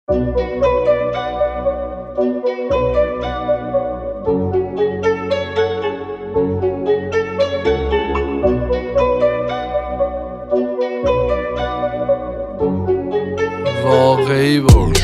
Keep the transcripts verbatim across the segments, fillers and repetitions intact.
واقعی بود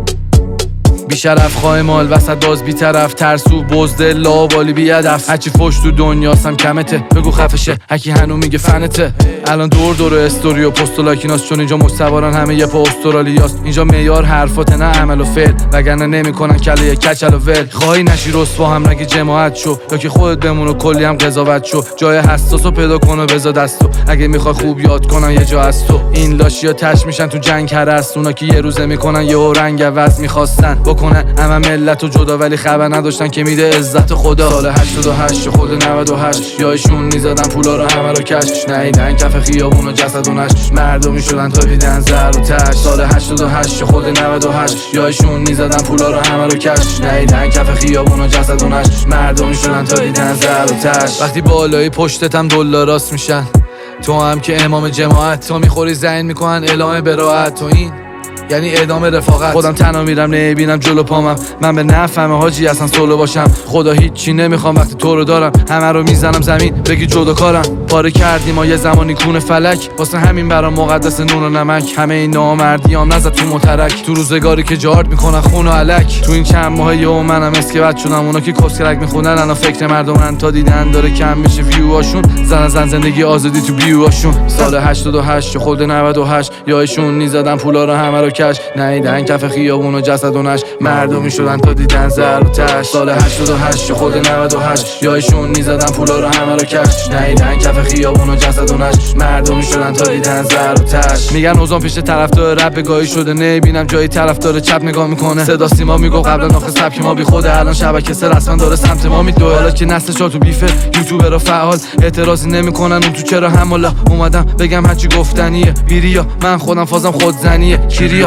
بیشرف خواه مال وسط باز بی طرف ترسو بزده لاوالی بی هدف هرچی فش تو دنیاستم کمته بگو خفشه هکی هنو میگه فنته الان دور دور استوری و پست و لایکیناست چون اینجا مستواران همه یه پا استرالیاست اینجا معیار حرفات نه عمل و فعل وگرنه نمیکنن کله یه کچل و ول خواهی نشی رسوا هم نگی جماعت شو یا که خودت بمون و کلی هم قضاوت شو جای حساسو پیدا کن و بذار دستو اگه میخوای خوب یاد کنن یه جا از تو این لاشیا تش میشن تو جنگ هرست اونا که یه روزه میکنن یه رنگ عوض میخواستن بکنن اما ملت و جدا ولی خبر نداشتن که میده عزت خدا سال هشتاد و هشت خود نود و هشت یایشون میزدن پولا رو همه رو کش نیدن کف خیابون و جسد و نش مردمی شدن تا دیدن زر و تش سال هشتاد و هشت خود نود و هشت یایشون میزدن پولا رو همه رو کش نیدن کف خیابون و جسد و نش مردمی شدن تا دیدن زر و تش وقتی بالای پشتتم دلاراست میشن تو هم که امام جماعت تو میخوری زین میکنن اعلام براءت تو این یعنی ادامه رفاقت خودم تنها میرم نمیبینم جلو پامم من به نفهم حاجی اصلا سولو باشم خدا هیچی نمیخوام وقتی تو رو دارم همه رو میزنم زمین بگی جدا کارم پاره کردیم ما یه زمانی کون فلک واسه همین برام مقدس نون و نمک همه این نامردیام نزد تو مترک تو روزگاری که جارد میکنن خون و علک تو این چند ماه یه منم اسکوت شدم اونا که کسکرک میخونن الان فکر مردمن تا دیدن داره کم میشه ویوهاشون زن زن زندگی آزادی تو بیوهاشون سال هشتاد و هشت خود نود و هشت یایشون میزدن پولا رو همه رو کش نیدن کف خیابون و جسد و نش مردمی شدن تا دیدن زر و تش سال هشتاد و هشت خود نود و هشت یایشون میزدن پولا رو همه رو کش نیدن کف خیابون و جسد و نش مردمی شدن تا دیدن زر و تش میگن اوزان پیش طرفدار رپ بگاهی شده نمیبینم جایی طرفدار چپ نگاه میکنه صدا سیما میگو قبلا آخه سبک ما بی خوده الان شبکه سه رسما داره سمت ما میدوه حالا که نسل چا تو بیفه یوتیوبرها فعال اعتراضی نمیکنن اون تو چرا حمالا اومدم بگم هرچی گفتنیه بیریا من خودم فازم خودزنیه کیریا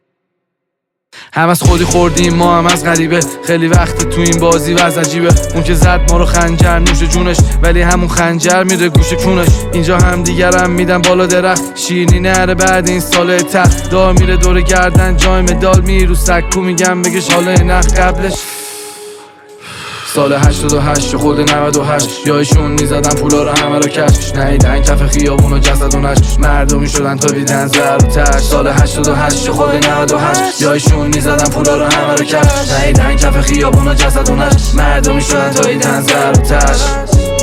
هم از خودی خوردیم ما هم از غریبه خیلی وقت تو این بازی وضع عجیبه اون که زد ما رو خنجر نوش جونش ولی همون خنجر میره گوش کونش اینجا هم دیگرم میدن بالا درخت شیرینی نره بعد این سال تخت دار میره دور گردن جای مدال میرو سکو میگم بگش حالا نخ قبلش سال هشتاد و هشت خود نود و هشت یایشون میزدن پولا رو همه رو کش نیدن کف خیابون و جسد و نش مردمی شدن تا دیدن زر و تش سال هشتاد و هشت خود نود و هشت یایشون میزدن پولا رو همه رو کش نیدن کف خیابون و جسد و نش مردمی شدن تا دیدن زر و تش